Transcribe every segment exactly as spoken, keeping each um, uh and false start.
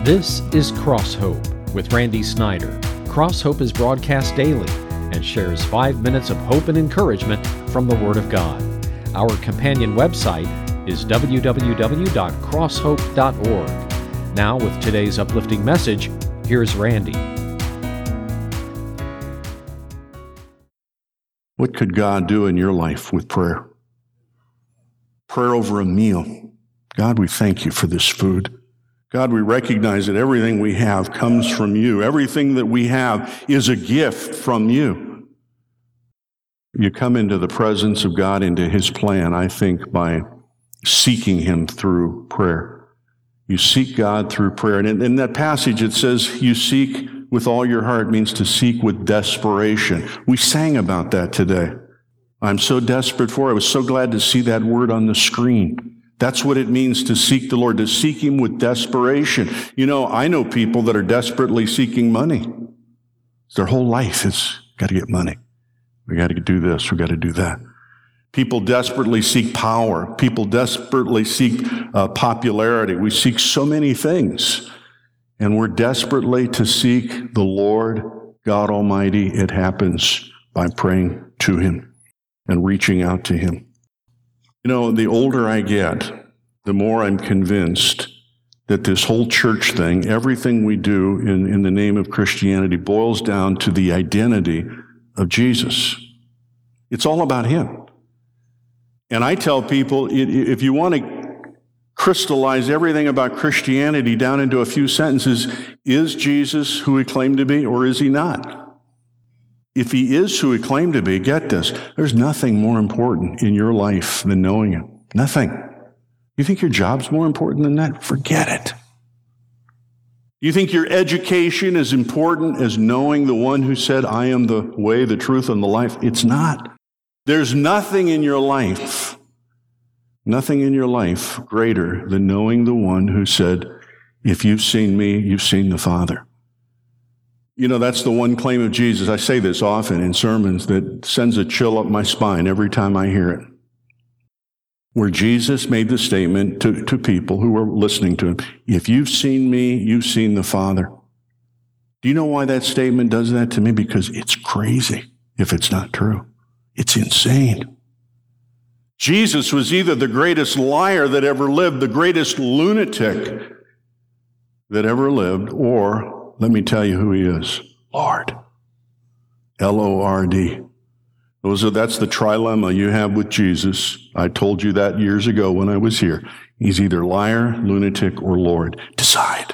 This is Cross Hope with Randy Snyder. Cross Hope is broadcast daily and shares five minutes of hope and encouragement from the Word of God. Our companion website is w w w dot cross hope dot org. Now, with today's uplifting message, here's Randy. What could God do in your life with prayer? Prayer over a meal. God, we thank you for this food. God, we recognize that everything we have comes from you. Everything that we have is a gift from you. You come into the presence of God, into His plan, I think, by seeking Him through prayer. You seek God through prayer. And in, in that passage, it says, you seek with all your heart means to seek with desperation. We sang about that today. I'm so desperate for it. I was so glad to see that word on the screen. That's what it means to seek the Lord, to seek Him with desperation. You know, I know people that are desperately seeking money. Their whole life is, got to get money. We got to do this. We got to do that. People desperately seek power. People desperately seek uh, popularity. We seek so many things. And we're desperately to seek the Lord God Almighty. It happens by praying to Him and reaching out to Him. You know, the older I get, the more I'm convinced that this whole church thing, everything we do in, in the name of Christianity, boils down to the identity of Jesus. It's all about Him. And I tell people, if you want to crystallize everything about Christianity down into a few sentences, is Jesus who He claimed to be, or is He not? If He is who He claimed to be, get this, there's nothing more important in your life than knowing Him. Nothing. You think your job's more important than that? Forget it. You think your education is important as knowing the one who said, I am the way, the truth, and the life? It's not. There's nothing in your life, nothing in your life greater than knowing the one who said, if you've seen me, you've seen the Father. You know, that's the one claim of Jesus. I say this often in sermons that sends a chill up my spine every time I hear it. Where Jesus made the statement to, to people who were listening to Him, if you've seen me, you've seen the Father. Do you know why that statement does that to me? Because it's crazy if it's not true. It's insane. Jesus was either the greatest liar that ever lived, the greatest lunatic that ever lived, or let me tell you who He is. Lord. L O R D. Those are, that's the trilemma you have with Jesus. I told you that years ago when I was here. He's either liar, lunatic, or Lord. Decide.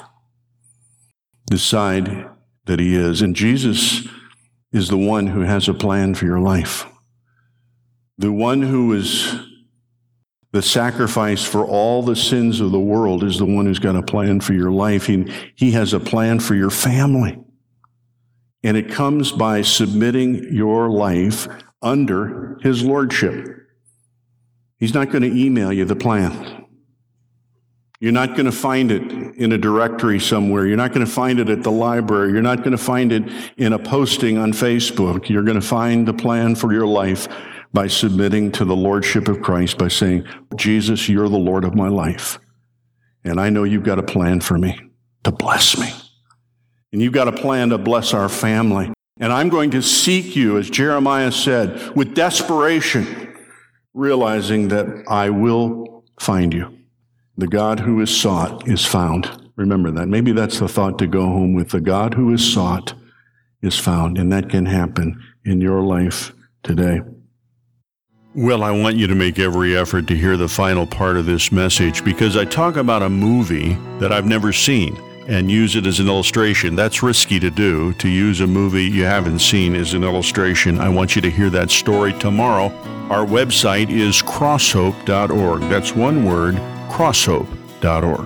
Decide that He is. And Jesus is the one who has a plan for your life. The one who is the sacrifice for all the sins of the world is the one who's got a plan for your life. He, he has a plan for your family. And it comes by submitting your life under His lordship. He's not going to email you the plan. You're not going to find it in a directory somewhere. You're not going to find it at the library. You're not going to find it in a posting on Facebook. You're going to find the plan for your life by submitting to the lordship of Christ, by saying, Jesus, you're the Lord of my life. And I know you've got a plan for me to bless me. And you've got a plan to bless our family. And I'm going to seek you, as Jeremiah said, with desperation, realizing that I will find you. The God who is sought is found. Remember that. Maybe that's the thought to go home with. The God who is sought is found. And that can happen in your life today. Well, I want you to make every effort to hear the final part of this message, because I talk about a movie that I've never seen and use it as an illustration. That's risky to do, to use a movie you haven't seen as an illustration. I want you to hear that story tomorrow. Our website is cross hope dot org. That's one word, cross hope dot org.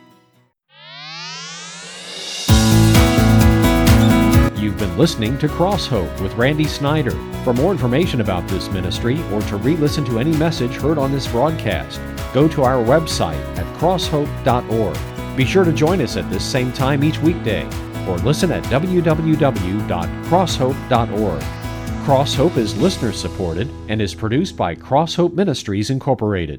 You've been listening to Cross Hope with Randy Snyder. For more information about this ministry or to re-listen to any message heard on this broadcast, go to our website at cross hope dot org. Be sure to join us at this same time each weekday, or listen at w w w dot cross hope dot org. Cross Hope is listener supported and is produced by Cross Hope Ministries Incorporated.